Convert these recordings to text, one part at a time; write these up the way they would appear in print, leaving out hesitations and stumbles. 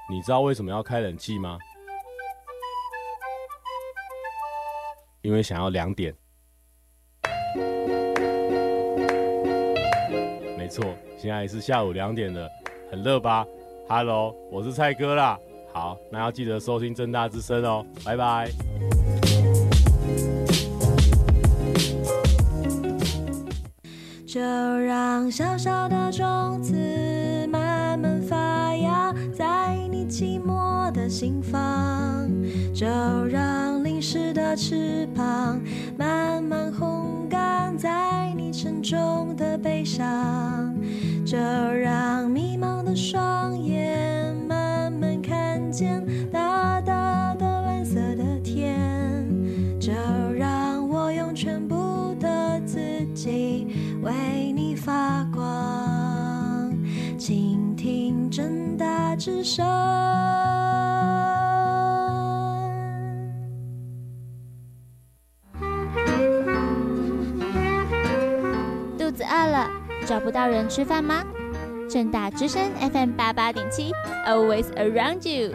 你知道为什么要开冷气吗？因为想要2点。没错，现在是下午2点了，很热吧 ？Hello， 我是蔡哥啦。好，那要记得收听政大之声哦，拜拜。 就让小小的种子慢慢发芽，在你寂寞的心房，就让淋湿的翅膀慢慢烘干在你沉重的背上，就让迷茫的双眼慢慢看见大大的蓝色的天，就让我用全部的自己为你发光，倾听政大之声。 肚子饿了，找不到人吃饭吗？政大之声 FM 88.7 Always Around You。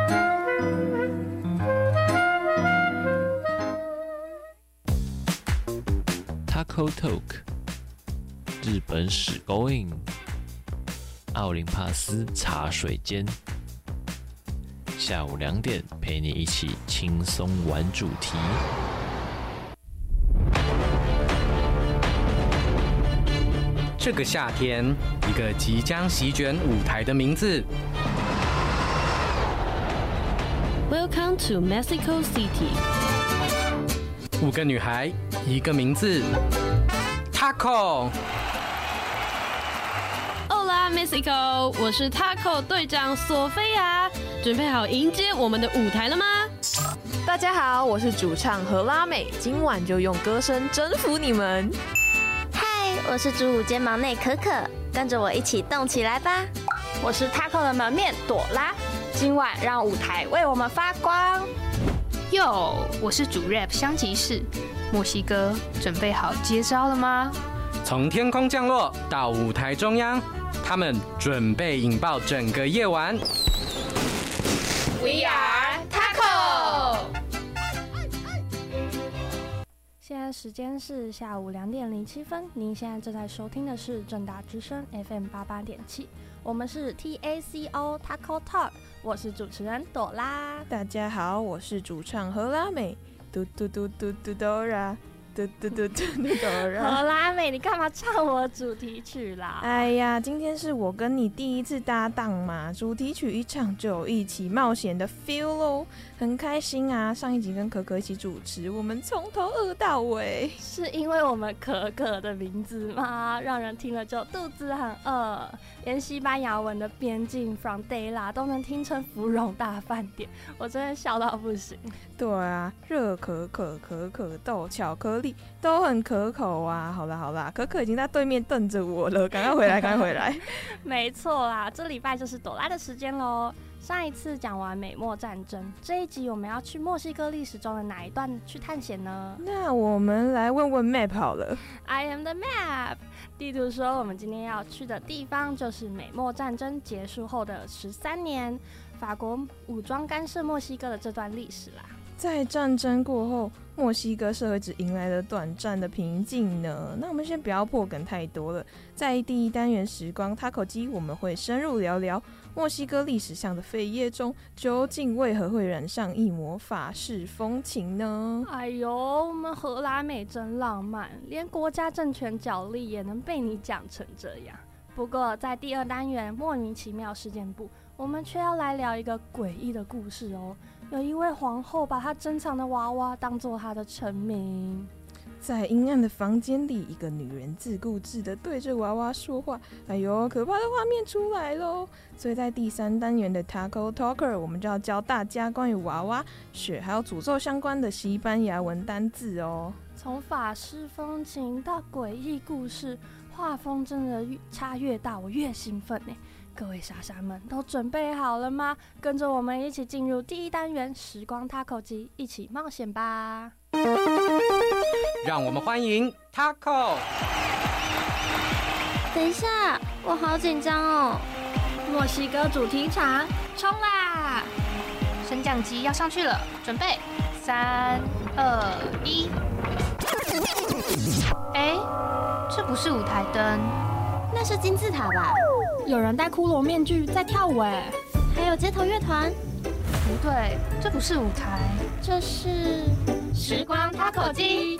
Taco Talk 日本史 Going 奥林帕斯茶水间，下午2点陪你一起轻松玩主题。 这个夏天，一个即将席卷舞台的名字。 Welcome to Mexico City。 5个女孩，一个名字 ，Taco。 Hola Mexico， 我是 Taco 队长索菲亚，准备好迎接我们的舞台了吗？ 大家好，我是主唱何拉美，今晚就用歌声征服你们。 我是主舞肩膀内可可，跟着我一起动起来吧！ 我是 Taco 的门面朵拉，今晚让舞台为我们发光。 哟，我是主 rap 香吉士，墨西哥准备好接招了吗？ 从天空降落到舞台中央，他们准备引爆整个夜晚。 We are Taco。 现在时间是下午2点07分，您现在正在收听的是政大之声 FM 88.7，我们是 TACO Taco Talk， 我是主持人朵拉。 大家好，我是主唱何拉美，嘟嘟嘟嘟嘟哆啦，嘟嘟嘟嘟嘟哆啦。 何拉美，你干嘛唱我主题曲啦？ 哎呀，今天是我跟你第一次搭档嘛，主题曲一唱就有一起冒险的 feel 咯，很开心啊！上一集跟可可一起主持，我们从头饿到尾。 是因为我们可可的名字吗？让人听了就肚子很饿，连西班牙文的边境 Frontera 都能听成芙蓉大饭店，我真的笑到不行。 对啊，热可可、可可豆、巧克力都很可口啊！好啦好啦，可可已经在对面瞪着我了，赶快回来，赶快回来。 没错啦，这礼拜就是朵拉的时间咯。上一次讲完美墨战争，这一集我们要去墨西哥历史中的哪一段去探险呢？ 那我们来问问 Map 好了。 I am the map。地图说，我们今天要去的地方就是美墨战争结束后的13年，法国武装干涉墨西哥的这段历史啦。 在战争过后，墨西哥社会只迎来了短暂的平静呢。那我们先不要破梗太多了，在第1单元时光 Taco 机，我们会深入聊聊墨西哥历史上的废液中，究竟为何会染上一抹法式风情呢？ 哎呦，我们荷拉美真浪漫，连国家政权角力也能被你讲成这样。不过在第2单元莫名其妙事件部，我们却要来聊一个诡异的故事哦。有一位皇后把她珍藏的娃娃当作她的臣民。 在阴暗的房间里，一个女人自顾自地对着娃娃说话，哎呦，可怕的画面出来咯。所以在第3单元的 Taco Talker， 我们就要教大家关于娃娃、血还有诅咒相关的西班牙文单字哦。 从法式风情到诡异故事，画风真的差越大，我越兴奋耶。各位傻傻们都准备好了吗？跟着我们一起进入第1单元时光 Taco 机，一起冒险吧！ 让我们欢迎 Taco。 等一下，我好紧张哦。 墨西哥主题场，冲啦！ 啦！升降机要上去了，准备，3、2、1。哎，这不是舞台灯， 那是金字塔吧？ 有人戴骷髅面具在跳舞哎， 还有街头乐团。 不对，这不是舞台， 这是时光塔口机。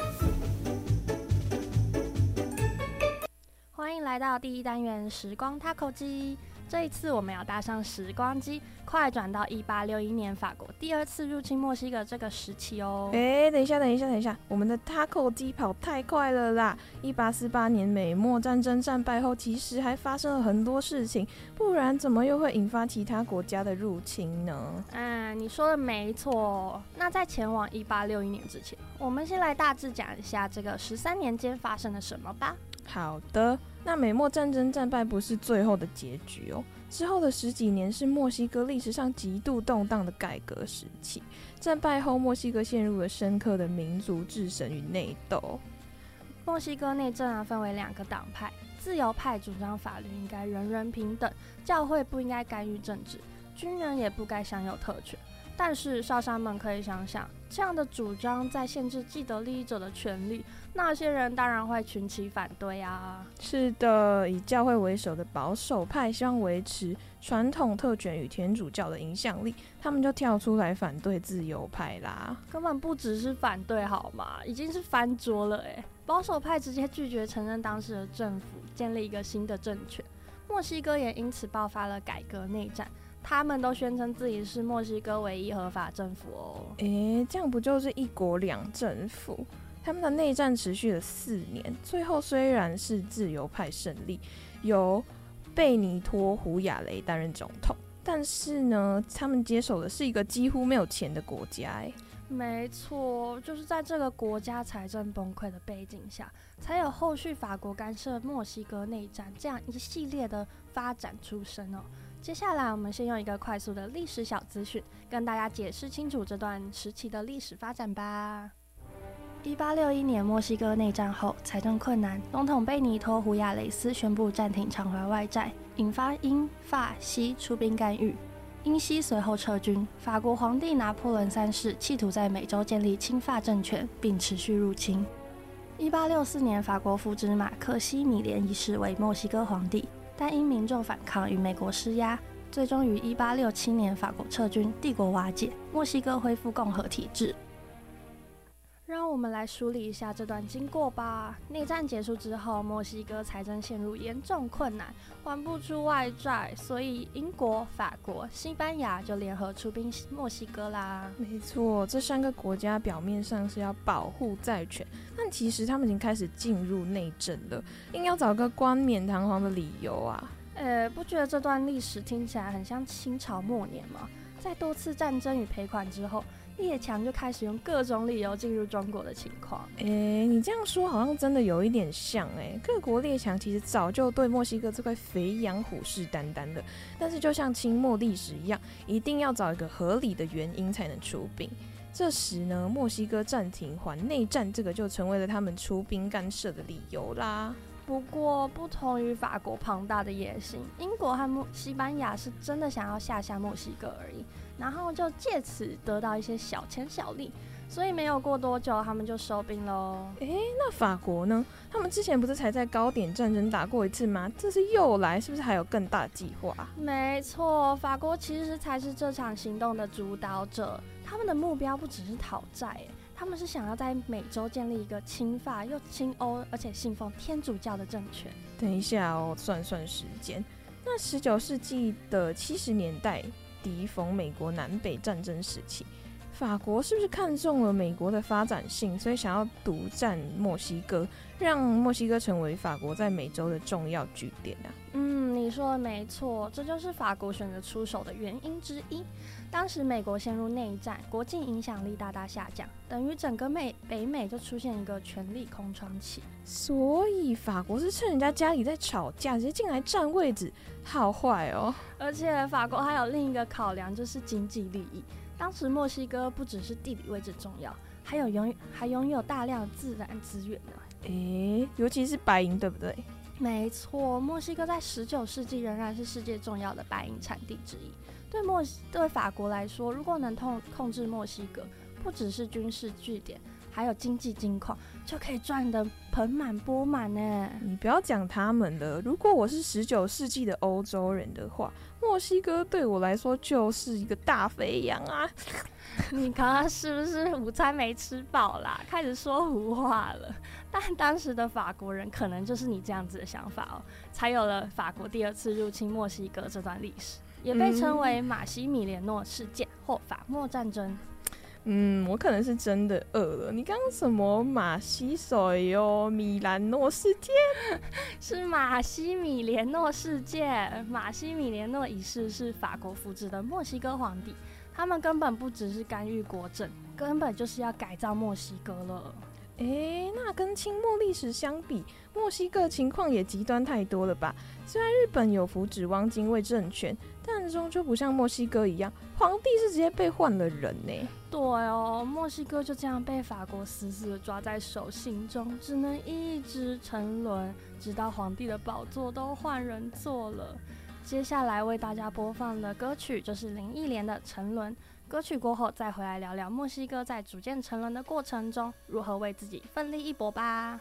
欢迎来到第1单元时光塔口机。这一次我们要搭上时光机，快转到1861年法国第2次入侵墨西哥这个时期哦。 等一下，我们的塔口机跑太快了啦！1848年美墨战争战败后，其实还发生了很多事情，不然怎么又会引发其他国家的入侵呢？ 你说的没错。那在前往1861年之前，我们先来大致讲一下这个13年间发生了什么吧。 好的，那美墨战争战败不是最后的结局哦，之后的10几年是墨西哥历史上极度动荡的改革时期。战败后，墨西哥陷入了深刻的民族自神与内斗。 墨西哥内政分为2个党派，自由派主张法律应该人人平等，教会不应该干预政治，军人也不该享有特权。但是少商们可以想想，这样的主张在限制既得利益者的权利，那些人当然会群起反对啊。 是的，以教会为首的保守派希望维持传统特权与天主教的影响力，他们就跳出来反对自由派啦。 根本不只是反对好吗？已经是翻桌了耶。保守派直接拒绝承认当时的政府，建立一个新的政权。墨西哥也因此爆发了改革内战。他们都宣称自己是墨西哥唯一合法政府哦。 这样不就是1国2政府？他们的内战持续了4年，最后虽然是自由派胜利，由贝尼托·胡亚雷担任总统，但是呢，他们接手的是一个几乎没有钱的国家。 没错，就是在这个国家财政崩溃的背景下，才有后续法国干涉墨西哥内战这样一系列的发展出生哦。接下来我们先用一个快速的历史小资讯，跟大家解释清楚这段时期的历史发展吧。1861年墨西哥内战后，财政困难，总统贝尼托·胡亚雷斯宣布暂停偿还外债，引发英、法、西出兵干预。英西随后撤军，法国皇帝拿破仑3世企图在美洲建立亲法政权，并持续入侵。1864年，法国扶植马克西米连一世为墨西哥皇帝，但因民众反抗与美国施压，最终于1867年法国撤军，帝国瓦解，墨西哥恢复共和体制。让我们来梳理一下这段经过吧。内战结束之后，墨西哥财政陷入严重困难，还不出外债，所以英国、法国、西班牙就联合出兵墨西哥啦。 没错，这3个国家表面上是要保护债权，但其实他们已经开始进入内政了，硬要找个冠冕堂皇的理由啊。 不觉得这段历史听起来很像清朝末年吗？在多次战争与赔款之后，列强就开始用各种理由进入中国的情况。 你这样说好像真的有一点像各国列强其实早就对墨西哥这块肥羊虎视眈眈了，但是就像清末历史一样，一定要找一个合理的原因才能出兵。这时呢，墨西哥暂停还内战，这个就成为了他们出兵干涉的理由啦。 不过，不同于法国庞大的野心，英国和西班牙是真的想要下墨西哥而已，然后就借此得到一些小钱小利，所以没有过多久，他们就收兵喽。 那法国呢？他们之前不是才在糕点战争打过一次吗？这次又来，是不是还有更大的计划？ 没错，法国其实才是这场行动的主导者，他们的目标不只是讨债他们是想要在美洲建立一个亲法又亲欧，而且信奉天主教的政权。 等一下哦，算时间。那19世纪的70年代，敌逢美国南北战争时期，法国是不是看中了美国的发展性，所以想要独占墨西哥，让墨西哥成为法国在美洲的重要据点啊？ 你说的没错，这就是法国选择出手的原因之一。当时美国陷入内战，国际影响力大大下降，等于整个北美就出现一个权力空窗期。 所以法国是趁人家家里在吵架，直接进来占位置，好坏哦！ 而且法国还有另一个考量，就是经济利益。当时墨西哥不只是地理位置重要，还拥有大量的自然资源呢。 尤其是白银，对不对？ 没错，墨西哥在19世纪仍然是世界重要的白银产地之一。 对法国来说，如果能控制墨西哥，不只是军事据点，还有经济金矿，就可以赚得盆满钵满呢。 你不要讲他们了，如果我是19世纪的欧洲人的话，墨西哥对我来说就是一个大肥羊啊！ 你刚刚是不是午餐没吃饱啦？开始说胡话了。但当时的法国人可能就是你这样子的想法哦，才有了法国第2次入侵墨西哥这段历史，也被称为马西米连诺事件或法墨战争。 我可能是真的饿了。你刚刚什么马西水哦，米兰诺事件？ 是马西米连诺事件。马西米连诺一世是法国扶植的墨西哥皇帝，他们根本不只是干预国政，根本就是要改造墨西哥了。 那跟清末历史相比，墨西哥情况也极端太多了吧？虽然日本有扶植汪精卫政权，但终究不像墨西哥一样，皇帝是直接被换了人呢。 对哦，墨西哥就这样被法国死死的抓在手心中，只能一直沉沦，直到皇帝的宝座都换人坐了。接下来为大家播放的歌曲就是林忆莲的《沉沦》。歌曲过后再回来聊聊墨西哥在逐渐沉沦的过程中如何为自己奋力一搏吧。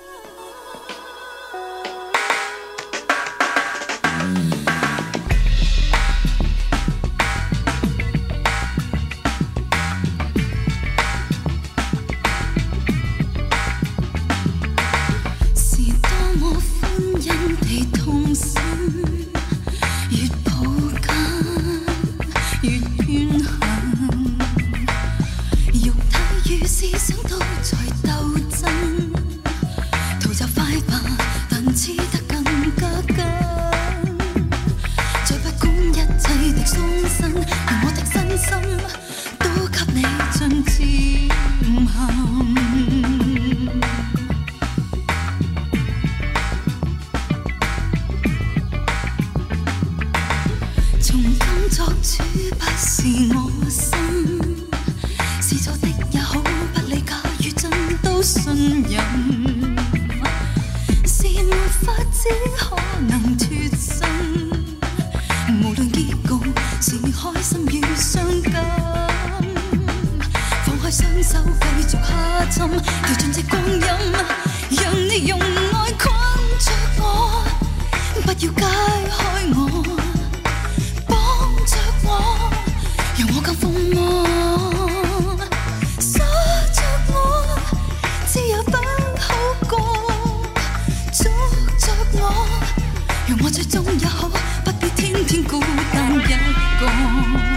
是多麼歡欣地痛心，越抱緊越怨恨，肉體與思想都在鬥爭，逃走快吧，但黐得更加緊，再不管一切的傷身，讓我的身心都給你盡漸陷。作主不是我心，是錯的也好，不理假與真都信任，是沒法子可能脫身，無論結局是開心與傷感，放開雙手繼續下沉，掉進這光陰，讓你用愛困着我，不要解開我，讓我更瘋魔，鎖着我，只有不好過，捉着我，讓我最終也好，不必天天孤單一個。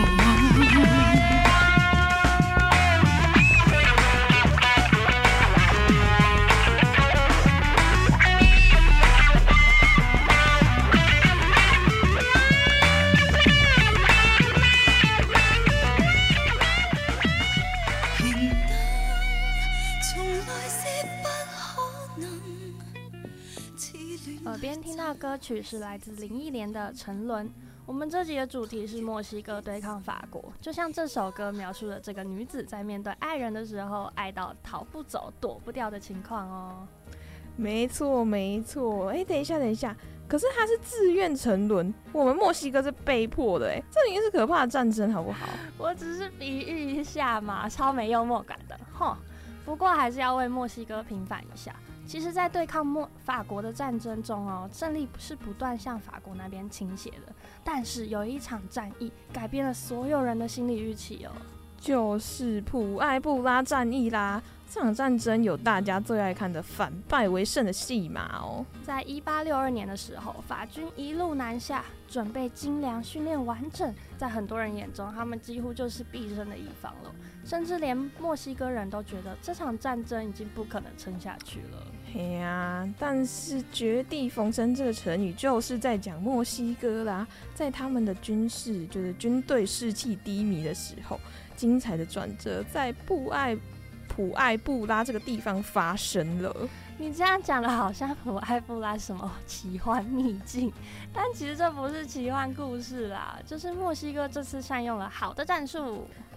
耳边听到歌曲是来自林忆莲的《沉沦》。我们这集的主题是墨西哥对抗法国，就像这首歌描述了这个女子在面对爱人的时候，爱到逃不走、躲不掉的情况哦。 没错没错，等一下，可是她是自愿沉沦，我们墨西哥是被迫的，这应该是可怕的战争好不好？ 我只是比喻一下嘛，超没幽默感的，哼。不过还是要为墨西哥平反一下。其实，在对抗法国的战争中哦，胜利是不断向法国那边倾斜的。但是有一场战役改变了所有人的心理预期哦，就是普埃布拉战役啦。这场战争有大家最爱看的反败为胜的戏码哦。在1862年的时候，法军一路南下，准备精良、训练完整，在很多人眼中，他们几乎就是必胜的一方了。甚至连墨西哥人都觉得这场战争已经不可能撑下去了。嘿呀，但是绝地逢生这个成语就是在讲墨西哥啦，在他们的军队士气低迷的时候，精彩的转折在普埃布拉这个地方发生了。你这样讲的好像普埃布拉什么奇幻秘境，但其实这不是奇幻故事啦，就是墨西哥这次善用了好的战术。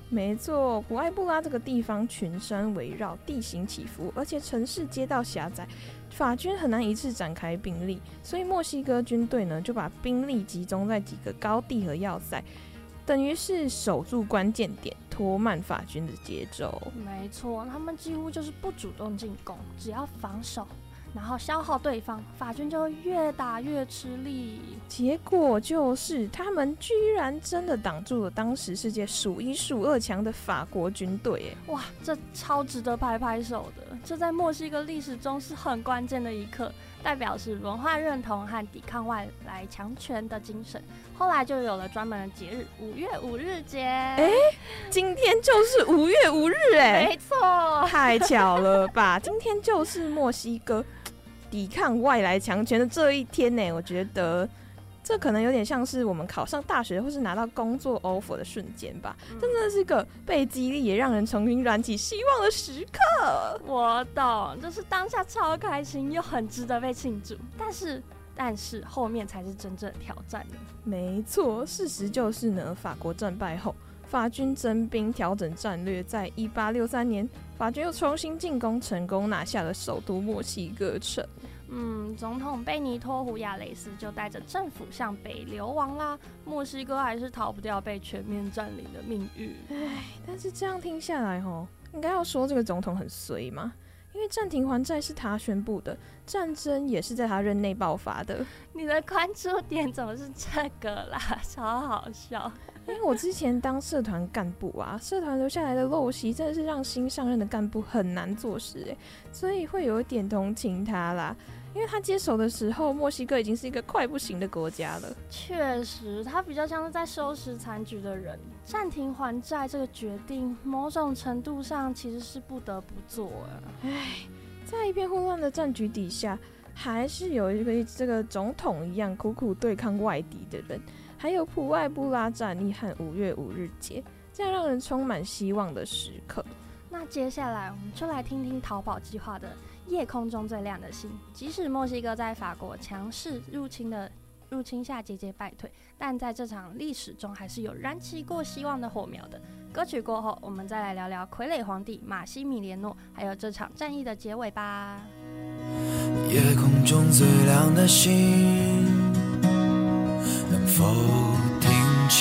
没错，普埃布拉这个地方群山围绕，地形起伏，而且城市街道狭窄，法军很难一次展开兵力，所以墨西哥军队呢就把兵力集中在几个高地和要塞，等于是守住关键点，拖慢法军的节奏。 没错，他们几乎就是不主动进攻，只要防守，然后消耗对方，法军就会越打越吃力。 结果就是他们居然真的挡住了当时世界数1数2强的法国军队。 哇，这超值得拍拍手的，这在墨西哥历史中是很关键的一刻，代表是文化认同和抵抗外来强权的精神。后来就有了专门的节日5月5日节。 今天就是5月5日没错， 太巧了吧！今天就是墨西哥抵抗外来强权的这一天呢。我觉得这可能有点像是我们考上大学或是拿到工作 offer 的瞬间吧，真的是个被激励也让人重新燃起希望的时刻。 我懂，就是当下超开心又很值得被庆祝，但是后面才是真正的挑战的。 没错，事实就是呢，法国战败后，法军征兵调整战略，在1863年，法军又重新进攻，成功拿下了首都墨西哥城。 总统贝尼托·胡亚雷斯就带着政府向北流亡啦，墨西哥还是逃不掉被全面占领的命运。 但是这样听下来应该要说这个总统很衰嘛，因为暂停还债是他宣布的，战争也是在他任内爆发的。 你的关注点怎么是这个啦？超好笑。 因为我之前当社团干部啊，社团留下来的陋习真的是让新上任的干部很难做事所以会有一点同情他啦。因为他接手的时候，墨西哥已经是一个快不行的国家了。 确实，他比较像是在收拾残局的人。暂停还债这个决定，某种程度上其实是不得不做在一片混乱的战局底下，还是有一个这个总统一样苦苦对抗外敌的人，还有普埃布拉战役和5月5日节，这样让人充满希望的时刻。 那接下来我们就来听听逃跑计划的夜空中最亮的星。即使墨西哥在法国强势入侵下节节败退，但在这场历史中还是有燃起过希望的火苗的。歌曲过后，我们再来聊聊傀儡皇帝马西米连诺，还有这场战役的结尾吧。 夜空中最亮的星，能否听清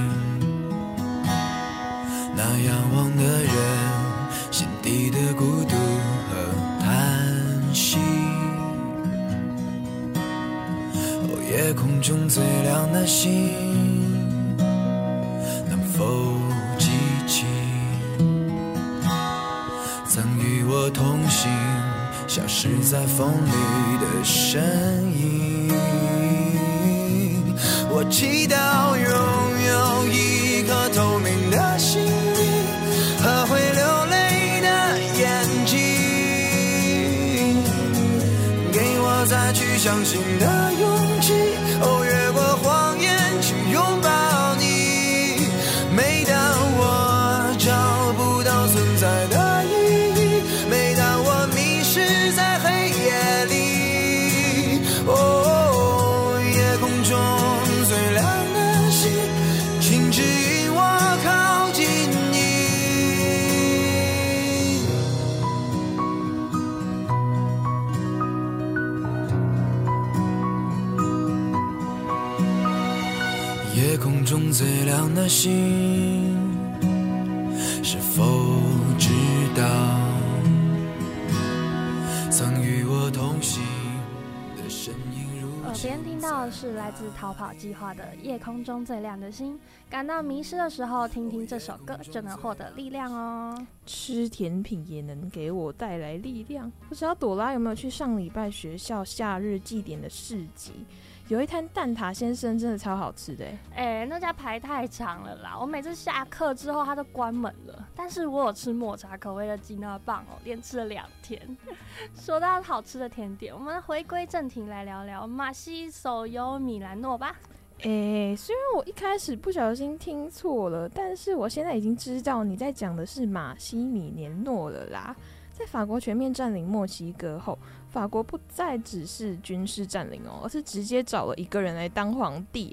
那仰望的人心底的孤独和叹息？夜空中最亮的星，能否记起曾与我同行消失在风里的身影？我祈祷拥有一颗透明的心灵和会流泪的眼睛，给我再去相信的勇气，越过谎言去拥抱你。每当我找不到存在的意义，每当我迷失在黑夜里，夜空中最亮的星，请指引我靠近你。夜空中最亮的星，是否知道曾与我同行的身影如耳边听到的是来自逃跑计划的《夜空中最亮的星》，感到迷失的时候，听听这首歌就能获得力量哦。 吃甜品也能给我带来力量。不知道朵拉有没有去上礼拜学校夏日祭典的市集？有一摊蛋挞先生真的超好吃的那家排太长了啦，我每次下课之后它都关门了。但是我有吃抹茶口味的吉拿棒连吃了2天。说到好吃的甜点，我们回归正题来聊聊马西手优米兰诺吧。 虽然我一开始不小心听错了，但是我现在已经知道你在讲的是马西米连诺了啦。在法国全面占领墨西哥后，法国不再只是军事占领而是直接找了一个人来当皇帝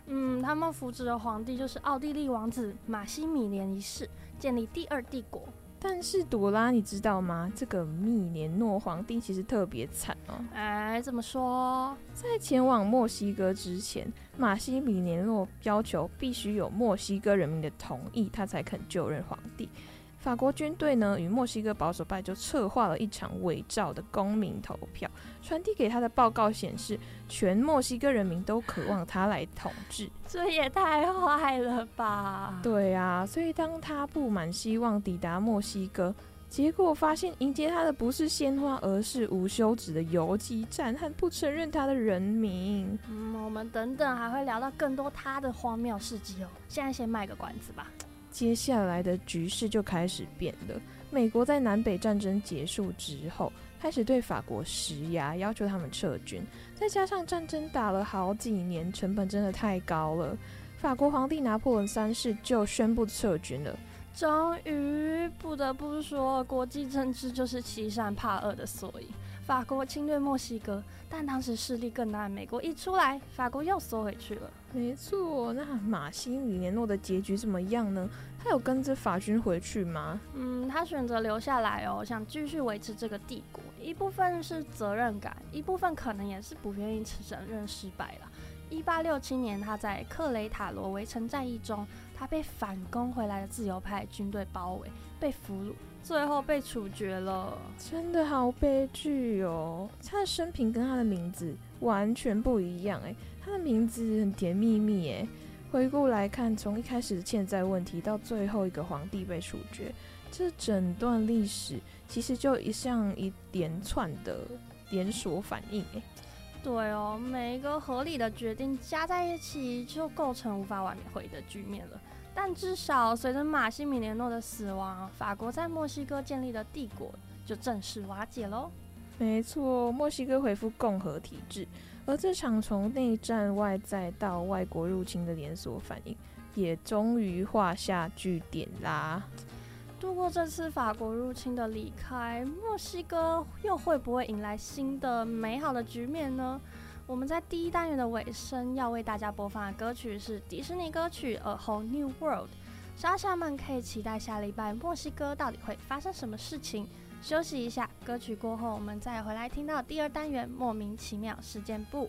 他们扶植的皇帝就是奥地利王子马西米连一世，建立第二帝国。 但是朵拉，你知道吗？这个密连诺皇帝其实特别惨哦。 怎么说？ 在前往墨西哥之前，马西米连诺要求必须有墨西哥人民的同意，他才肯就任皇帝。法国军队呢与墨西哥保守派就策划了一场伪造的公民投票，传递给他的报告显示，全墨西哥人民都渴望他来统治。 这也太坏了吧！ 对啊，所以当他布满希望抵达墨西哥，结果发现迎接他的不是鲜花，而是无休止的游击战和不承认他的人民。 我们等等还会聊到更多他的荒谬事迹哦。现在先卖个关子吧。 接下来的局势就开始变了。美国在南北战争结束之后，开始对法国施压，要求他们撤军。再加上战争打了好几年，成本真的太高了。法国皇帝拿破仑3世就宣布撤军了。 终于，不得不说，国际政治就是欺善怕恶的缩影。法国侵略墨西哥，但当时势力更大，美国一出来，法国又缩回去了。 没错，那马西米连诺的结局怎么样呢？他有跟着法军回去吗？ 他选择留下来哦，想继续维持这个帝国。一部分是责任感，一部分可能也是不愿意承认失败啦。1867年，他在克雷塔罗围城战役中，他被反攻回来的自由派军队包围，被俘虏，最后被处决了。 真的好悲剧哦！他的生平跟他的名字完全不一样哎，他的名字很甜蜜蜜哎。回顾来看，从一开始的欠债问题到最后一个皇帝被处决，这整段历史其实就像一连串的连锁反应哎。 对哦，每一个合理的决定加在一起，就构成无法挽回的局面了。但至少随着马西米连诺的死亡，法国在墨西哥建立的帝国就正式瓦解咯。 没错，墨西哥恢复共和体制，而这场从内战外再到外国入侵的连锁反应，也终于画下句点啦。 度过这次法国入侵的离开，墨西哥又会不会迎来新的美好的局面呢？我们在第一单元的尾声要为大家播放的歌曲是迪士尼歌曲《A Whole New World》。莎莎们可以期待下礼拜墨西哥到底会发生什么事情。休息一下，歌曲过后我们再回来听到第二单元莫名其妙事件部。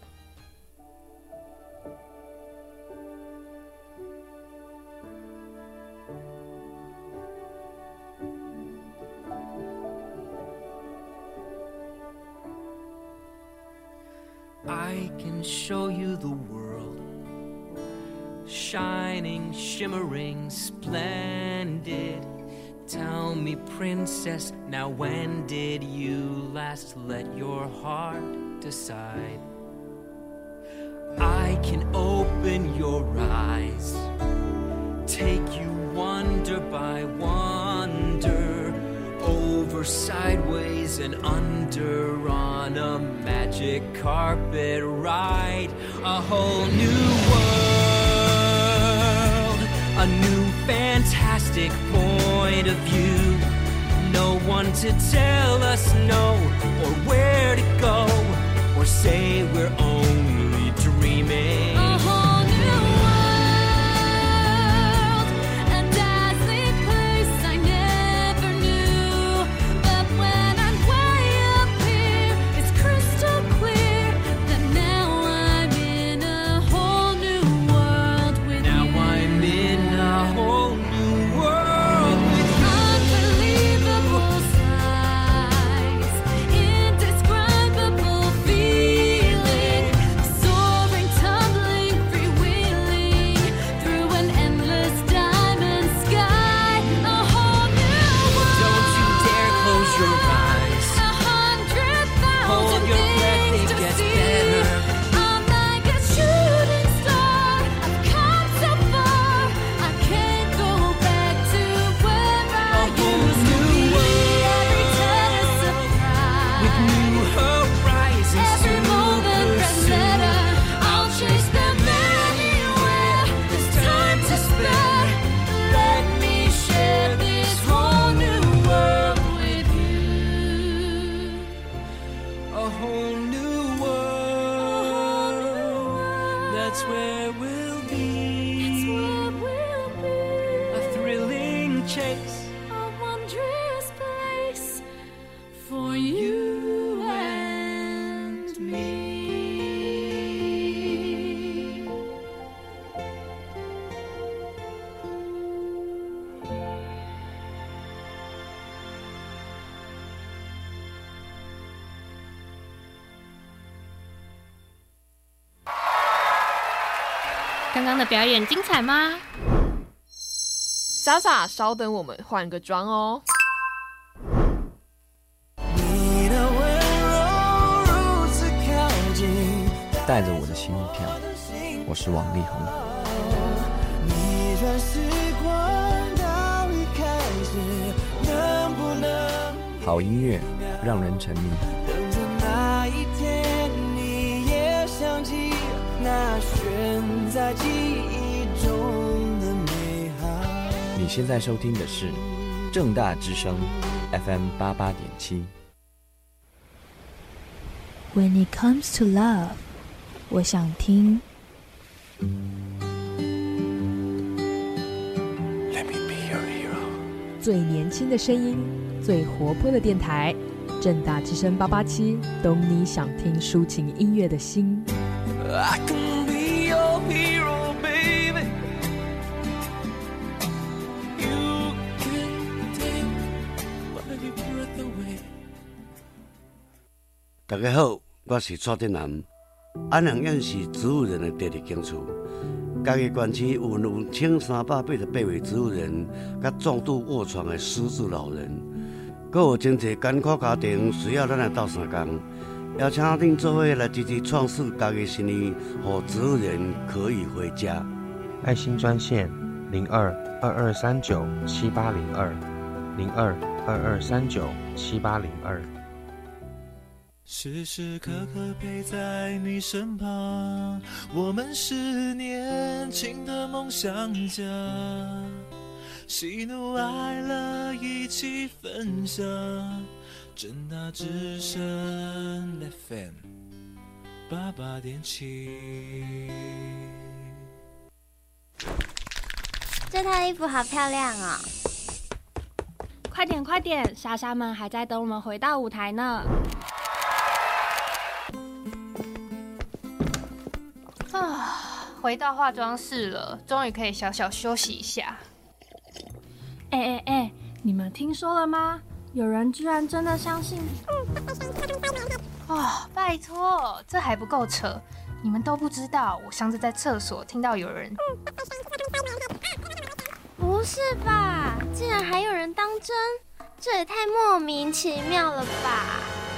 I can show you the world, shining, shimmering, splendid. Tell me, princess, now when did you last let your heart decide? I can open your eyes, take you wonder by wonder, over, sideways, and under on a magic carpet ride. A whole new world, a new fantastic point of view. No one to tell us no, or where to go, or say we're only dreaming. A whole new world, a dazzling place I never knew. But when I'm way up here, it's crystal clear that now I'm in a whole new world with Now you. I'm in a whole new world with you. Unbelievable sights, indescribable feeling, soaring, tumbling, freewheeling through an endless diamond sky. A whole new world. Don't you dare close your eyes. 100,000 Hold your breath, things it to gets see. better. I'm like a shooting star. I've come so far. I can't go back to where I whole used to new be. world. Every turn a surprise. With new horizons Every to moment that pursue. matter, I'll chase them anywhere. There's time to spare. Let me share this whole new world with you. A whole new world. That's where we'll be. That's what we'll be. A thrilling chase. A wondrous place for you and me. 刚刚的表演精彩吗？ 傻傻，稍等，我们换个妆哦。 你的温柔如此靠近， 带着我的心跳，我是王力宏。 逆转时光到一开始，能不能好音乐让人沉迷。 等着那一天，你也想起那悬在记忆中的美好。 你现在收听的是政大之声 FM 88.7。 When it comes to love， 我想听。 Let me be your hero。 最年轻的声音，最活泼的电台，政大之声887，懂你想听抒情音乐的心。 I can be your hero, baby. You can take my breath away. 大家好，我是蔡振南。安良院是植物人的第二间厝，家己园区有1388位植物人，甲重度卧床的失智老人，阁有真侪艰苦家庭需要咱来斗相共。邀请恁做伙来支持创世家己生意，让植物人可以回家。 爱心专线02-2239-7802，02-2239-7802。 时时刻刻陪在你身旁，我们是年轻的梦想家，喜怒哀乐一起分享。政大之声 FM 88.7。 这套衣服好漂亮哦！ 快点快点，莎莎们还在等我们回到舞台呢。 回到化妆室了，终于可以小小休息一下。 你们听说了吗？有人居然真的相信？ 拜托，这还不够扯！你们都不知道，我上次在厕所听到有人…… 不是吧？竟然还有人当真？这也太莫名其妙了吧！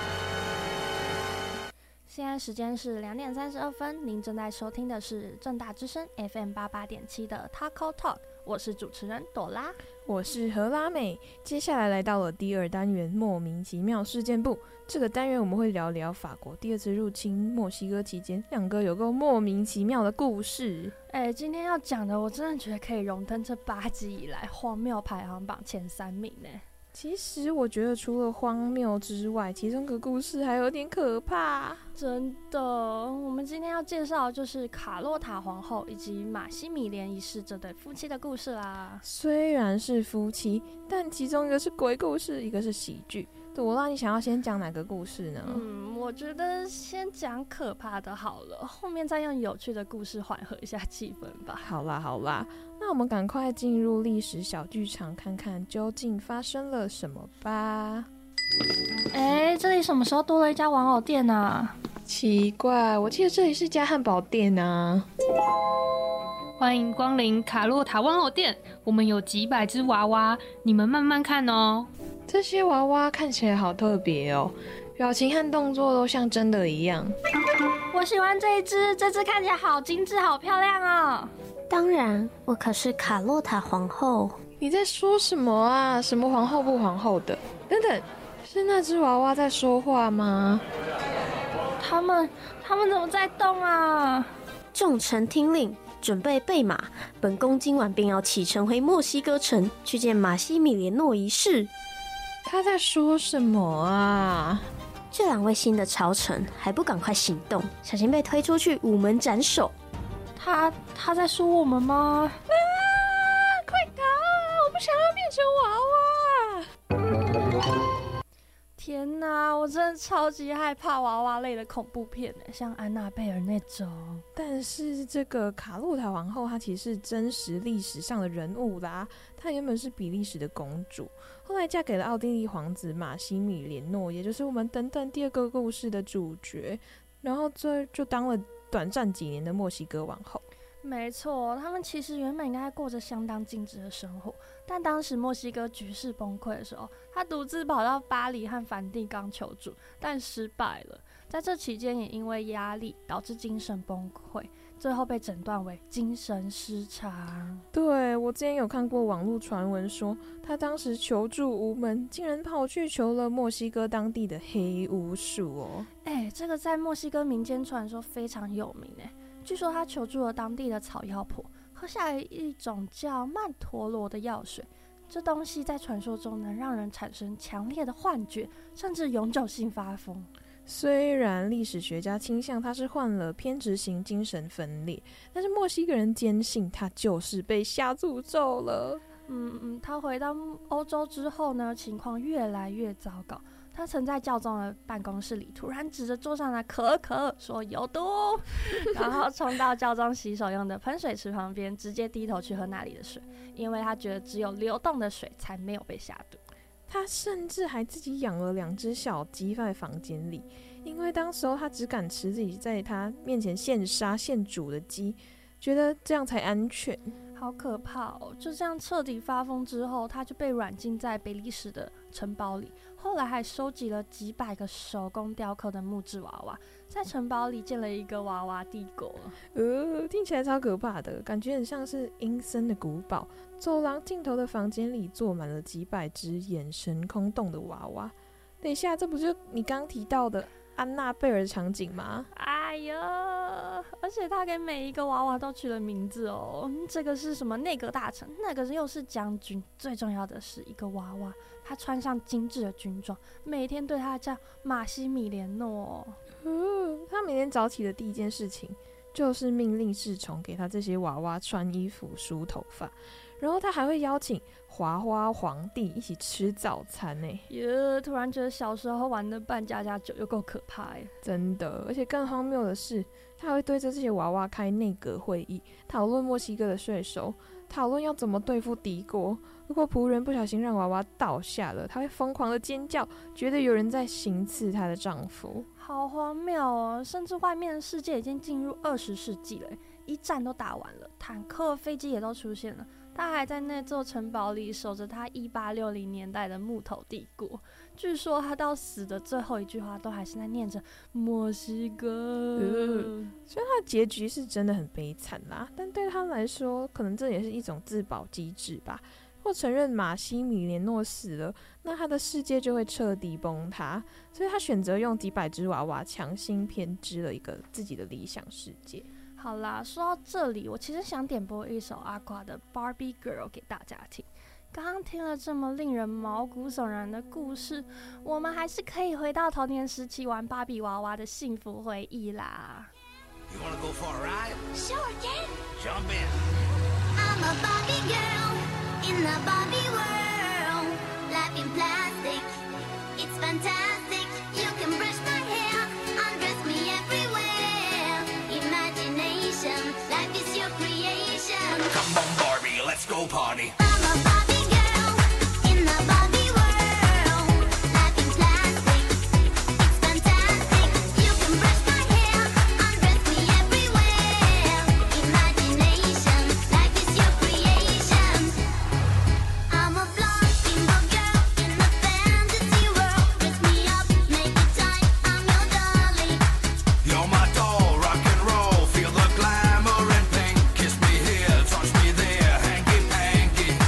现在时间是2点32分，您正在收听的是政大之声 FM 88.7的 Taco Talk， 我是主持人朵拉， 我是荷拉美。接下来来到了第二单元莫名其妙事件部，这个单元我们会聊聊法国第二次入侵墨西哥期间两个有够莫名其妙的故事。 今天要讲的我真的觉得可以荣登这8集以来荒谬排行榜前3名呢。 其实我觉得除了荒谬之外，其中个故事还有点可怕。 真的，我们今天要介绍的就是卡洛塔皇后以及马西米连一世这对夫妻的故事啦。 虽然是夫妻，但其中一个是鬼故事，一个是喜剧。朵拉，你想要先讲哪个故事呢？ 我觉得先讲可怕的好了，后面再用有趣的故事缓和一下气氛吧。 好啦，那我们赶快进入历史小剧场，看看究竟发生了什么吧。 这里什么时候多了一家玩偶店啊？ 奇怪，我记得这里是家汉堡店啊。 欢迎光临卡洛塔玩偶店，我们有几百只娃娃，你们慢慢看哦。 这些娃娃看起来好特别哦，表情和动作都像真的一样。 我喜欢这一只，这只看起来好精致，好漂亮哦。 当然，我可是卡洛塔皇后。 你在说什么啊？什么皇后不皇后的？等等，是那只娃娃在说话吗？ 他们怎么在动啊？ 众臣听令，准备备马，本宫今晚便要启程回墨西哥城，去见马西米连诺一世。 他在说什么啊？ 这2位新的朝臣还不赶快行动，小心被推出去午门斩首。 他在说我们吗？ 快逃！我不想要变成娃娃。 天哪，我真的超级害怕娃娃类的恐怖片耶，像安娜贝尔那种。 但是这个卡洛塔王后，她其实是真实历史上的人物啦。她原本是比利时的公主，后来嫁给了奥地利皇子马西米连诺，也就是我们等等第二个故事的主角。然后这就当了短暂几年的墨西哥王后。 没错，他们其实原本应该过着相当精致的生活，但当时墨西哥局势崩溃的时候，他独自跑到巴黎和梵蒂冈求助，但失败了。在这期间也因为压力导致精神崩溃，最后被诊断为精神失常。 对，我之前有看过网络传闻说，他当时求助无门，竟然跑去求了墨西哥当地的黑巫术哦。 这个在墨西哥民间传说非常有名耶。据说他求助了当地的草药婆，喝下了一种叫曼陀罗的药水。这东西在传说中能让人产生强烈的幻觉，甚至永久性发疯。 虽然历史学家倾向他是患了偏执型精神分裂，但是墨西哥人坚信他就是被下诅咒了。 他回到欧洲之后呢，情况越来越糟糕。他曾在教宗的办公室里突然指着桌上的可可说有毒，然后冲到教宗洗手用的喷水池旁边，直接低头去喝那里的水，因为他觉得只有流动的水才没有被下毒。 他甚至还自己养了2只小鸡放在房间里，因为当时候他只敢吃自己在他面前现杀现煮的鸡，觉得这样才安全。 好可怕哦！就这样彻底发疯之后，他就被软禁在比利时的城堡里。后来还收集了几百个手工雕刻的木质娃娃，在城堡里建了一个娃娃帝国。 听起来超可怕的，感觉很像是阴森的古堡。走廊尽头的房间里坐满了几百只眼神空洞的娃娃。等一下，这不就你刚提到的安娜贝尔的场景吗？ 哎呀，而且他给每一个娃娃都取了名字哦。这个是什么内阁大臣，那个又是将军，最重要的是一个娃娃，他穿上精致的军装，每天对他叫马西米连诺。 他每天早起的第一件事情就是命令侍从给他这些娃娃穿衣服、梳头发，然后他还会邀请华花皇帝一起吃早餐呢。 突然觉得小时候玩的扮家家酒又够可怕耶。 真的，而且更荒谬的是，他还会对着这些娃娃开内阁会议，讨论墨西哥的税收，讨论要怎么对付敌国。如果仆人不小心让娃娃倒下了，他会疯狂的尖叫，觉得有人在行刺她的丈夫。 好荒谬哦！甚至外面的世界已经进入20世纪了，一战都打完了，坦克、飞机也都出现了，他还在那座城堡里守着他1860年代的木头帝国。据说他到死的最后一句话都还是在念着墨西哥。 所以他的结局是真的很悲惨啦，但对他来说，可能这也是一种自保机制吧。如果承认马西米连诺死了，那他的世界就会彻底崩塌，所以他选择用几百只娃娃强行编织了一个自己的理想世界。 好啦，说到这里，我其实想点播一首阿垮的 Barbie Girl 给大家听。刚刚听了这么令人毛骨悚然的故事，我们还是可以回到童年时期玩芭比娃娃的幸福回忆啦。 You wanna go for a ride? Sure can. Jump in. I'm a Barbie girl in the Barbie world. Life in plastic, it's fantastic. You can brush my hair, undress me everywhere. Imagination, life is your creation. Come on, Barbie, let's go party. I'm a Barbie girl in the Barbie world. Life in plastic, it's fantastic. You can brush my hair, undress me everywhere. Imagination, life is your creation. I'm a blonde bimbo girl in a fantasy world. Dress me up, make it tight, I'm your dolly. You're my doll, rock and roll. Feel the glamour and pink. Kiss me here, touch me there. Hanky panky.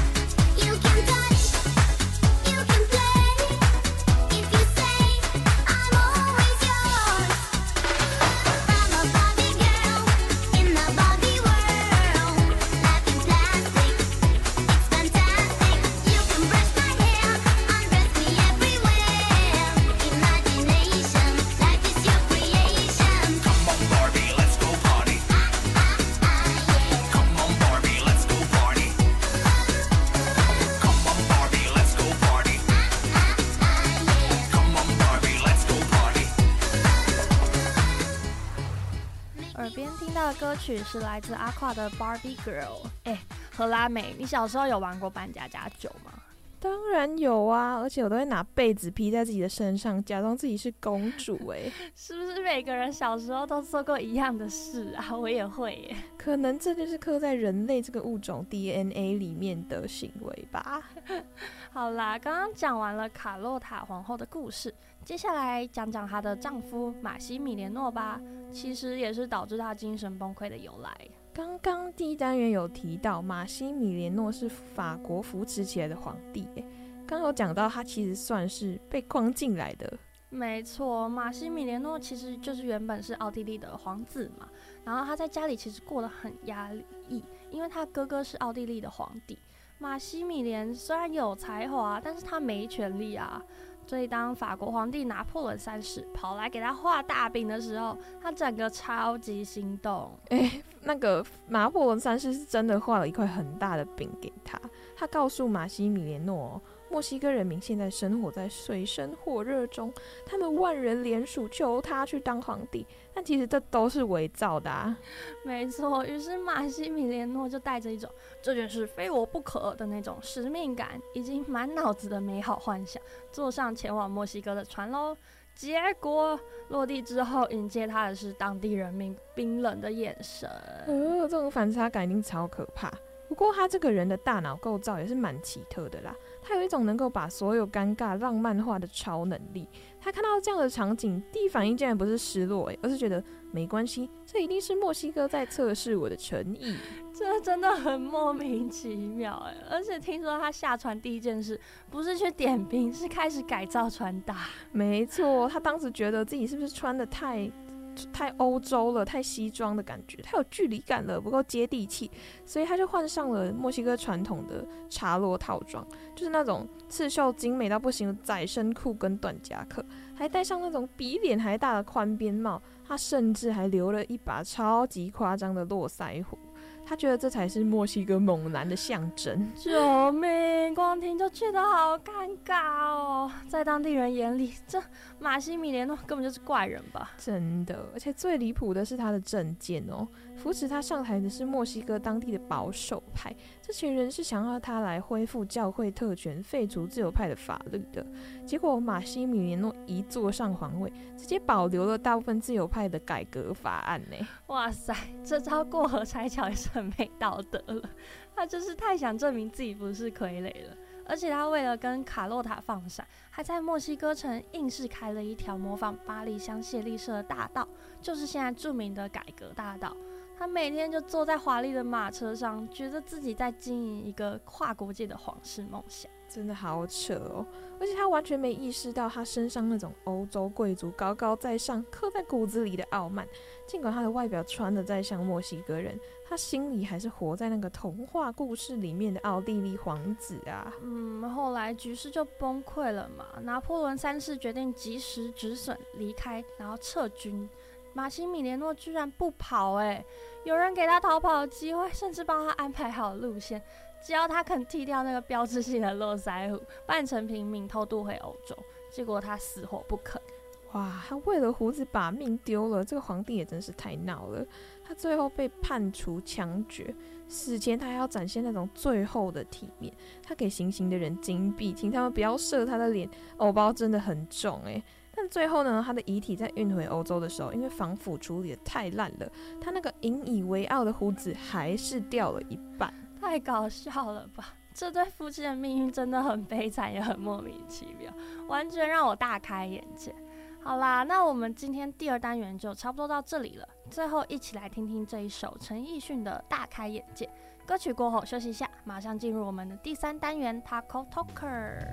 耳边听到的歌曲是来自阿跨的 Barbie Girl。荷拉美，你小时候有玩过扮家家酒吗？ 当然有啊，而且我都会拿被子披在自己的身上，假装自己是公主是不是每个人小时候都做过一样的事啊？我也会耶。 可能这就是刻在人类这个物种 DNA 里面的行为吧。 好啦，刚刚讲完了卡洛塔皇后的故事，接下来讲讲她的丈夫马西米连诺吧。其实也是导致她精神崩溃的由来。 刚刚第一单元有提到，马西米连诺是法国扶持起来的皇帝。刚有讲到他其实算是被框进来的。 没错，马西米连诺其实就是原本是奥地利的皇子嘛，然后他在家里其实过得很压抑，因为他哥哥是奥地利的皇帝。马西米连虽然有才华，但是他没权力啊。所以当法国皇帝拿破仑3世跑来给他画大饼的时候，他整个超级心动。 那个拿破仑3世是真的画了一块很大的饼给他，他告诉马西米连诺，墨西哥人民现在生活在水深火热中，他们万人联署求他去当皇帝，但其实这都是伪造的啊。 没错，于是马西米连诺就带着一种这件事非我不可的那种使命感，以及满脑子的美好幻想，坐上前往墨西哥的船咯。结果落地之后，迎接他的是当地人民冰冷的眼神。 这种反差感一定超可怕。不过他这个人的大脑构造也是蛮奇特的啦，他有一种能够把所有尴尬浪漫化的超能力。他看到这样的场景，第一反应竟然不是失落，而是觉得没关系，这一定是墨西哥在测试我的诚意。 这真的很莫名其妙而且听说他下船第一件事不是去点冰，是开始改造穿搭。 没错，他当时觉得自己是不是穿的太欧洲了，太西装的感觉，太有距离感了，不够接地气，所以他就换上了墨西哥传统的茶罗套装，就是那种刺绣精美到不行的窄身裤跟短夹克，还戴上那种比脸还大的宽边帽，他甚至还留了一把超级夸张的络腮胡。他觉得这才是墨西哥猛男的象征。 救命！光听就觉得好尴尬哦。在当地人眼里，这马西米连诺根本就是怪人吧？ 真的，而且最离谱的是他的政见哦。扶持他上台的是墨西哥当地的保守派，这群人是想要他来恢复教会特权、废除自由派的法律的。结果马西米连诺一坐上皇位，直接保留了大部分自由派的改革法案呢。 哇塞，这招过河拆桥也是很没道德了。他就是太想证明自己不是傀儡了。而且他为了跟卡洛塔放闪，还在墨西哥城硬是开了一条模仿巴黎香榭丽舍的大道，就是现在著名的改革大道。他每天就坐在华丽的马车上，觉得自己在经营一个跨国界的皇室梦想。 真的好扯哦！而且他完全没意识到他身上那种欧洲贵族高高在上、刻在骨子里的傲慢。尽管他的外表穿得再像墨西哥人，他心里还是活在那个童话故事里面的奥地利皇子啊。 后来局势就崩溃了嘛。拿破仑3世决定及时止损离开，然后撤军。马西米连诺居然不跑有人给他逃跑的机会，甚至帮他安排好路线，只要他肯剃掉那个标志性的络腮胡，扮成平民偷渡回欧洲。结果他死活不肯。 哇，他为了胡子把命丢了，这个皇帝也真是太闹了。他最后被判处枪决，死前他还要展现那种最后的体面，他给行刑的人金币，请他们不要射他的脸，偶包真的很重但最后呢，他的遗体在运回欧洲的时候，因为防腐处理的太烂了，他那个引以为傲的胡子还是掉了一半。 太搞笑了吧！这对夫妻的命运真的很悲惨，也很莫名其妙，完全让我大开眼界。好啦，那我们今天第2单元就差不多到这里了。最后一起来听听这一首陈奕迅的《大开眼界》。歌曲过后休息一下，马上进入我们的第3单元 Taco Talker。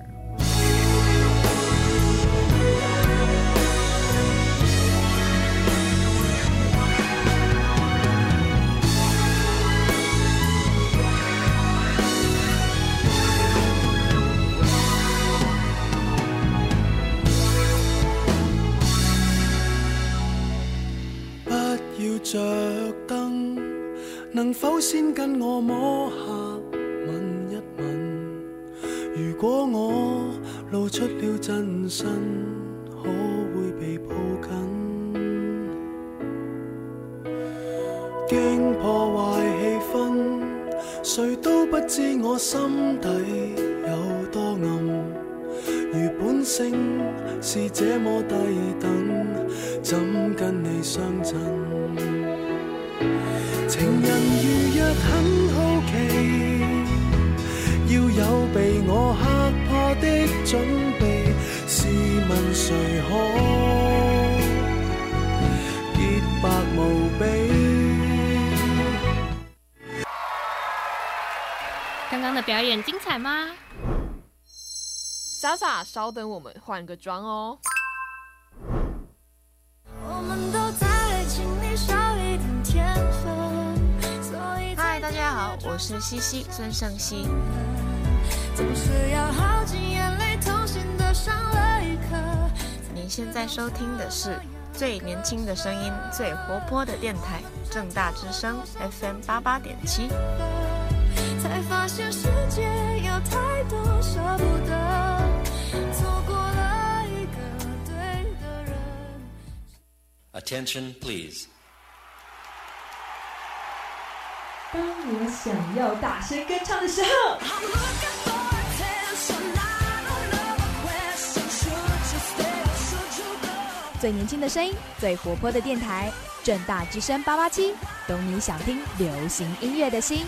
要着燈，能否先跟我摸下吻一吻？如果我露出了真身，可會被抱緊？ 驚破壞氣氛，誰都不知我心底有多暗。如本性是這麼低等，怎跟你相襯？情人如若很好奇，要有被我嚇破的準備，試問誰可潔白無比？ 刚刚的表演精彩吗？ 傻傻，稍等，我们换个妆哦。 我们都在请你少一点天分。 嗨，大家好，我是西西孙盛熙。 总是要耗尽眼泪，痛心的上了一课。 您现在收听的是最年轻的声音，最活泼的电台，正大之声 FM88.7。 才发现世界有太多舍不得，错过了一个对的人。 Attention, please. 当我想要大声歌唱的时候，最年轻的声音，最活泼的电台，正大之声887，懂你想听流行音乐的心。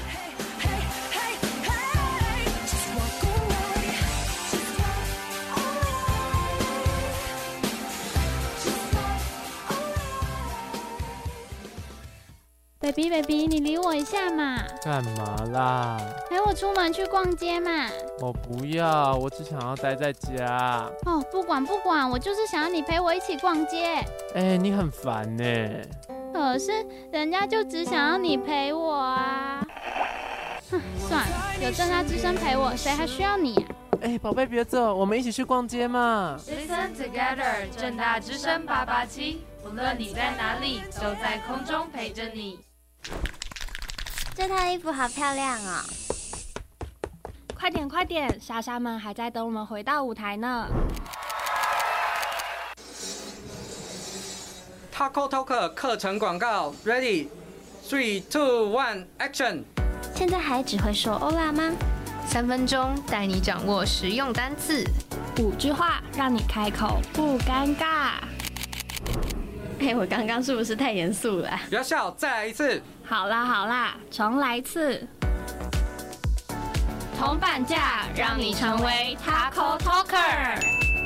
baby， 你理我一下嘛！ 干嘛啦？ 陪我出门去逛街嘛！ 我不要，我只想要待在家。 哦，不管，我就是想要你陪我一起逛街。 你很烦呢。 可是人家就只想要你陪我啊！算了，有正大之声陪我，谁还需要你啊？ 宝贝别走，我们一起去逛街嘛。 Listen together， 正大之声887，无论你在哪里，都在空中陪着你。 这套衣服好漂亮哦！ 快点，莎莎们还在等我们回到舞台呢。 Taco Talk 课程广告 ，Ready， 3、2、1 ，Action！ 现在还只会说欧啦吗 ？3分钟带你掌握实用单字 ，5句话让你开口不尴尬。 我刚刚是不是太严肃了？ 不要笑，再来一次。 好啦，重来一次。 铜板价让你成为 Taco Talker。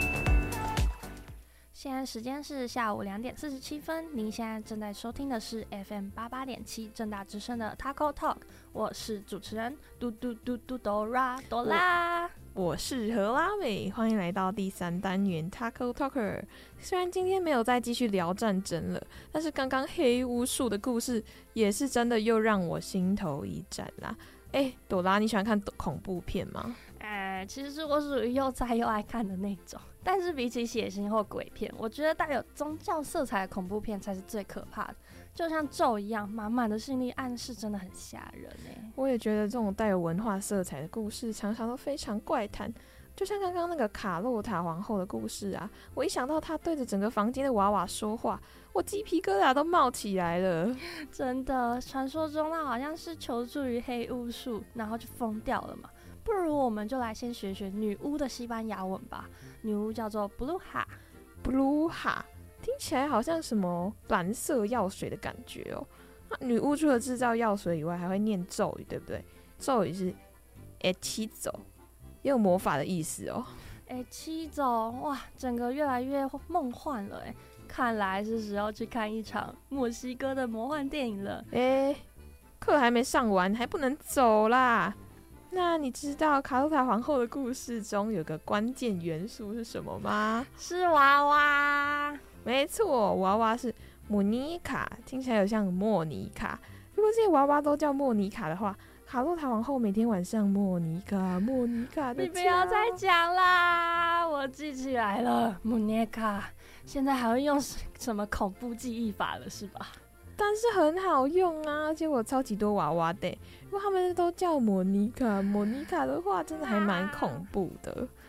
现在时间是下午2点47分，您现在正在收听的是 FM88.7正大之声的 Taco Talk， 我是主持人嘟哆啦。 我是何拉美，欢迎来到第3单元 Taco Talker。虽然今天没有再继续聊战争了，但是刚刚黑巫术的故事也是真的又让我心头一战啦。朵拉，你喜欢看恐怖片吗？ 其实我属于又菜又爱看的那种，但是比起血腥或鬼片，我觉得带有宗教色彩的恐怖片才是最可怕的。就像咒一样，满满的心理暗示，真的很吓人我也觉得这种带有文化色彩的故事常常都非常怪谈，就像刚刚那个卡洛塔皇后的故事啊，我一想到她对着整个房间的娃娃说话，我鸡皮疙瘩都冒起来了。 真的，传说中她好像是求助于黑巫术，然后就疯掉了嘛。不如我们就来先学学女巫的西班牙文吧。女巫叫做 Bruja， 听起来好像什么蓝色药水的感觉哦。女巫除了制造药水以外，还会念咒语，对不对？咒语是 hechizo， 也有魔法的意思哦。 hechizo， 哇，整个越来越梦幻了看来是时候去看一场墨西哥的魔幻电影了。 课还没上完，还不能走啦。那你知道卡洛塔皇后的故事中有个关键元素是什么吗？ 是娃娃。 没错，娃娃是莫妮卡，听起来有像莫妮卡。如果这些娃娃都叫莫妮卡的话，卡洛塔皇后每天晚上莫妮卡的你不要再讲啦，我记起来了，莫妮卡。现在还会用什么恐怖记忆法了是吧？ 但是很好用啊，而且我超级多娃娃的。如果他们都叫莫妮卡的话，真的还蛮恐怖的。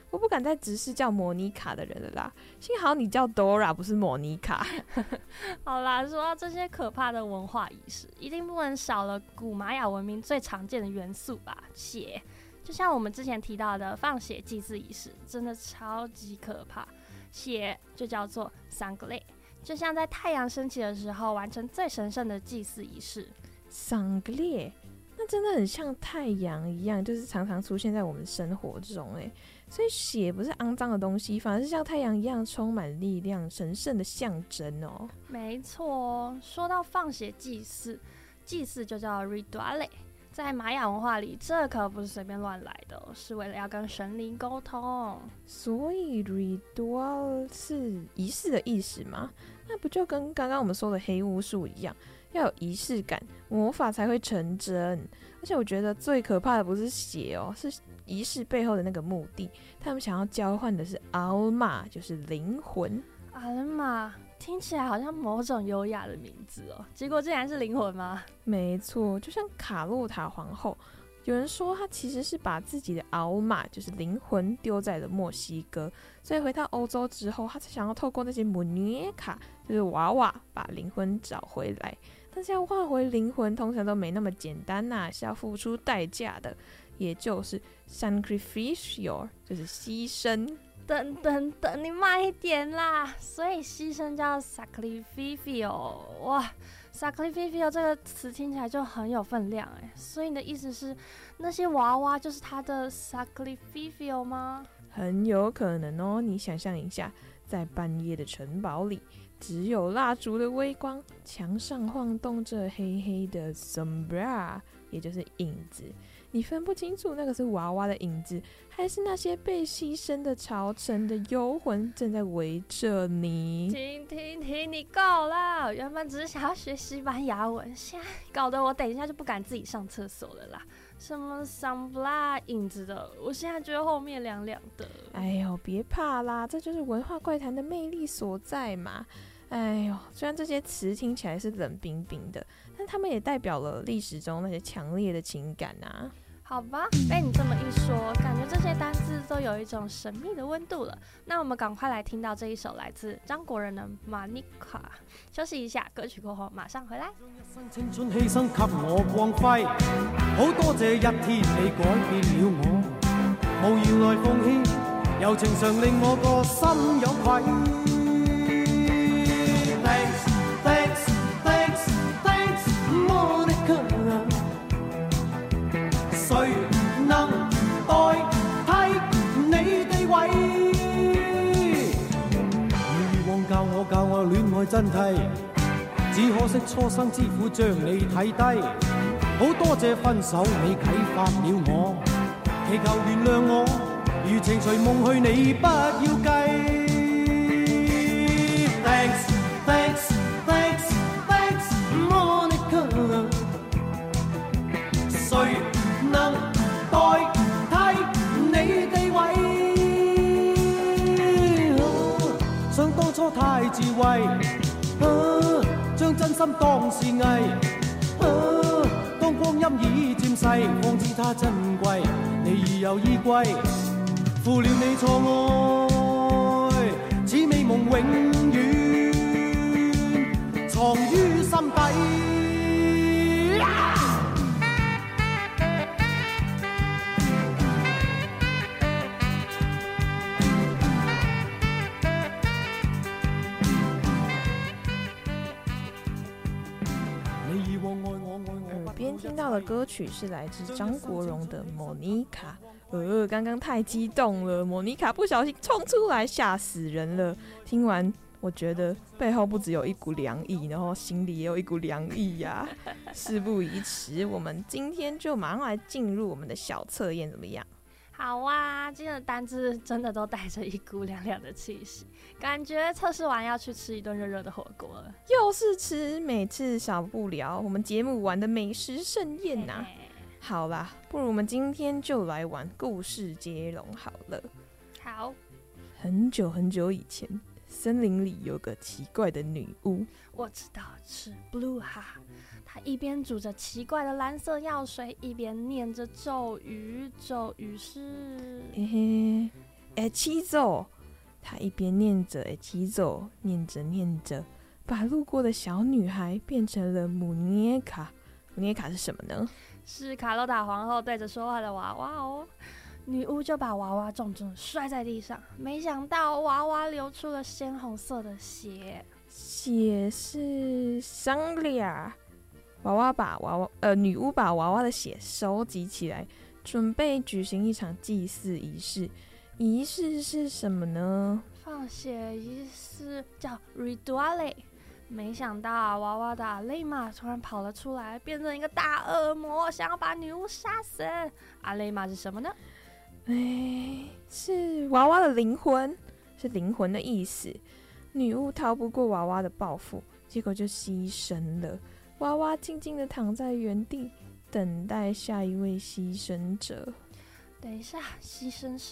我不敢再直视叫莫妮卡的人了啦。幸好你叫 Dora 不是莫妮卡。 好啦，说到这些可怕的文化仪式，一定不能少了古玛雅文明最常见的元素吧，血。就像我们之前提到的放血祭祀仪式，真的超级可怕。血就叫做 sangre， 就像在太阳升起的时候完成最神圣的祭祀仪式。 sangre， 那真的很像太阳一样，就是常常出现在我们生活中哎。所以血不是肮脏的东西，反而是像太阳一样充满力量、神圣的象征哦。 没错，说到放血祭祀，祭祀就叫 rituale。在玛雅文化里，这可不是随便乱来的，是为了要跟神灵沟通。 所以 ritual 是仪式的意思吗？那不就跟刚刚我们说的黑巫术一样，要有仪式感，魔法才会成真。而且我觉得最可怕的不是血哦，是仪式背后的那个目的。他们想要交换的是 alma， 就是灵魂。 alma听起来好像某种优雅的名字哦，结果竟然是灵魂吗？ 没错，就像卡洛塔皇后，有人说她其实是把自己的奥玛，就是灵魂丢在了墨西哥，所以回到欧洲之后，她才想要透过那些姆涅卡，就是娃娃，把灵魂找回来。但是要换回灵魂，通常都没那么简单呐，是要付出代价的，也就是 sacrificio， 就是牺牲。 等，你慢一点啦！所以牺牲叫 sacrificio， 哇 ，sacrificio 这个词听起来就很有分量哎。所以你的意思是，那些娃娃就是他的 sacrificio 吗？ 很有可能哦。你想象一下，在半夜的城堡里，只有蜡烛的微光，墙上晃动着黑黑的 sombra， 也就是影子。你分不清楚那个是娃娃的影子，还是那些被牺牲的朝臣的幽魂正在围着你。 停，你够了！原本只是想要学西班牙文，现在搞得我等一下就不敢自己上厕所了啦。什么桑布拉影子的，我现在觉得后面凉凉的。 哎呦，别怕啦，这就是文化怪谈的魅力所在嘛。哎呦，虽然这些词听起来是冷冰冰的，但他们也代表了历史中那些强烈的情感啊。 好吧，被你这么一说，感觉这些单字都有一种神秘的温度了。那我们赶快来听到这一首来自张国人的《玛尼卡》。休息一下，歌曲过后马上回来。 青春犧牲給我光輝，好多謝一天你改變了我，無言來奉獻，柔情常令我個心有愧。Thanks, Monica。誰能代替你地位？以往教我戀愛真諦，只可惜初生之虎將你睇低。好多謝分手你啟發了我，祈求原諒我，如情隨夢去你不要計。Thanks, Monica。誰能代替你地位？想當初太智慧，將真心當是藝。當光陰已漸逝，方知它珍貴。你已有依歸，負了你錯愛，此美夢永遠藏於心底。 耳边听到的歌曲是来自张国荣的《莫妮卡》。刚刚太激动了，莫妮卡不小心冲出来，吓死人了。听完，我觉得背后不只有一股凉意，然后心里也有一股凉意呀。事不宜迟，我们今天就马上来进入我们的小测验，怎么样？ 好啊，今天的单字真的都带着一股凉凉的气息，感觉测试完要去吃一顿热热的火锅了。 又是吃，每次少不了我们节目玩的美食盛宴呐。好啦，不如我们今天就来玩故事接龙好了。 好。 很久很久以前，森林里有个奇怪的女巫。 我知道，是 Blue 哈。他一边煮着奇怪的蓝色药水，一边念着咒语。咒语是七奏。他一边念着七奏，念着念着，把路过的小女孩变成了姆涅卡。姆涅卡是什么呢？ 是卡洛塔皇后对着说话的娃娃哦。女巫就把娃娃重重摔在地上，没想到娃娃流出了鲜红色的血。 血是桑利亚。女巫把娃娃的血收集起来，准备举行一场祭祀仪式。仪式是什么呢？ 放血仪式叫 Rituale。没想到娃娃的阿雷玛突然跑了出来，变成一个大恶魔，想要把女巫杀死。阿雷玛是什么呢？ 是娃娃的灵魂，是灵魂的意思。女巫逃不过娃娃的报复，结果就牺牲了。娃娃静静地躺在原地，等待下一位牺牲者。 等一下，牺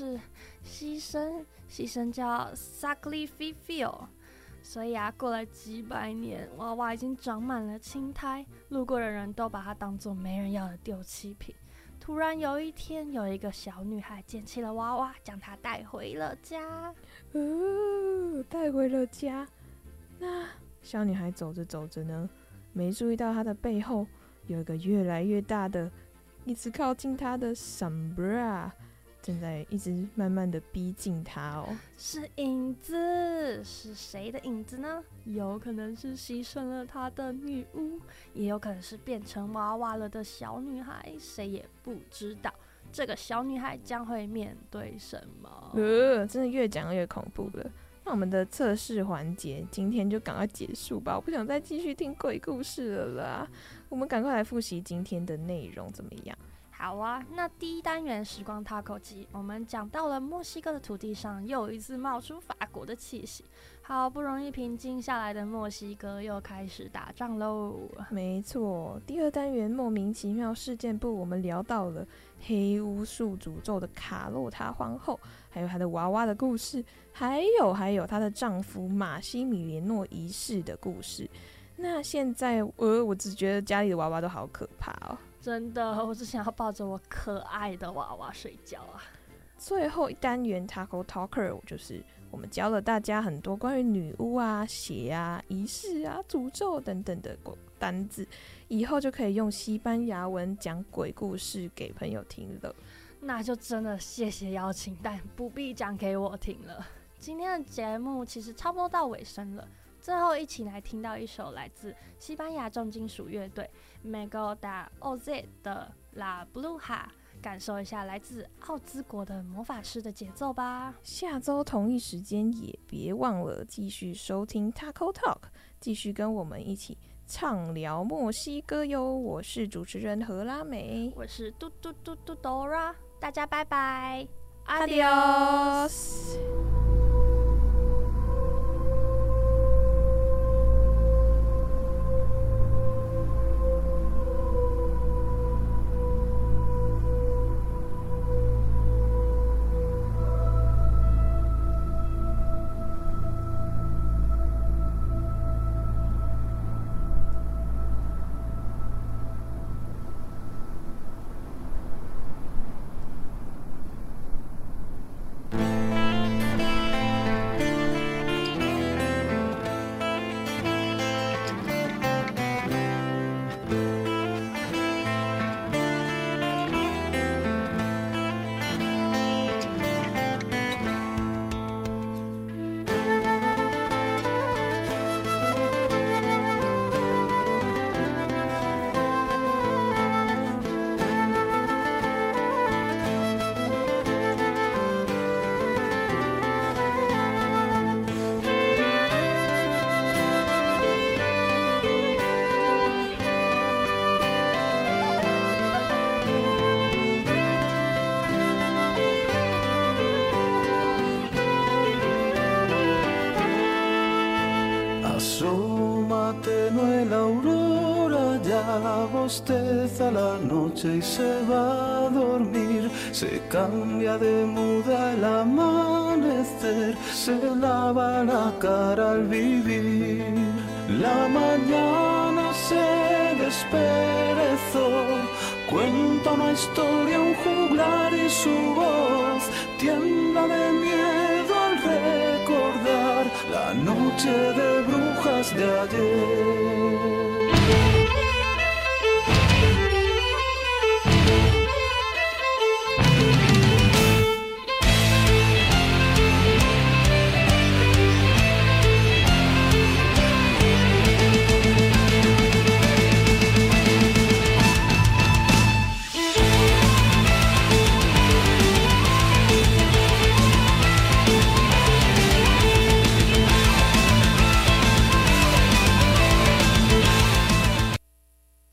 牲叫 sacrificio。所以过了几百年，娃娃已经长满了青苔，路过的人都把它当作没人要的丢弃品。突然有一天，有一个小女孩捡起了娃娃，将它带回了家。 带回了家。那小女孩走着走着呢，没注意到她的背后有一个越来越大的，一直靠近她的 Sombra。正在一直慢慢的逼近他哦， 是影子，是谁的影子呢？有可能是牺牲了他的女巫，也有可能是变成娃娃了的小女孩，谁也不知道。这个小女孩将会面对什么？ 真的越讲越恐怖了。那我们的测试环节今天就赶快结束吧，我不想再继续听鬼故事了啦。我们赶快来复习今天的内容，怎么样？ 好啊，那第一单元时光塔口机，我们讲到了墨西哥的土地上又一次冒出法国的气息，好不容易平静下来的墨西哥又开始打仗喽。 没错，第二单元莫名其妙事件部，我们聊到了黑巫术诅咒的卡洛塔皇后，还有她的娃娃的故事，还有她的丈夫马西米连诺一世的故事。那现在我只觉得家里的娃娃都好可怕哦。 真的，我只想要抱着我可爱的娃娃睡觉啊！ 最后一单元 Taco Talker 就是我们教了大家很多关于女巫啊、血啊、仪式啊、诅咒等等的单字，以后就可以用西班牙文讲鬼故事给朋友听了。 那就真的谢谢邀请，但不必讲给我听了。今天的节目其实差不多到尾声了。最后一起来听到一首来自西班牙重金属乐队 Mego da Oz 的 La Bruja， 感受一下来自奥兹国的魔法师的节奏吧。下周同一时间也别忘了继续收听 Taco Talk， 继续跟我们一起畅聊墨西哥哟。我是主持人何拉美，我是嘟嘟嘟嘟 Dora， 大家拜拜 ，Adios。 tenue la aurora ya bosteza la noche y se va a dormir. Se cambia de muda el amanecer, se lava la cara al vivir. La mañana se desperezó Cuenta una historia, un juglar y su voz tiembla de miedo al recordar la noche de brujas de ayer.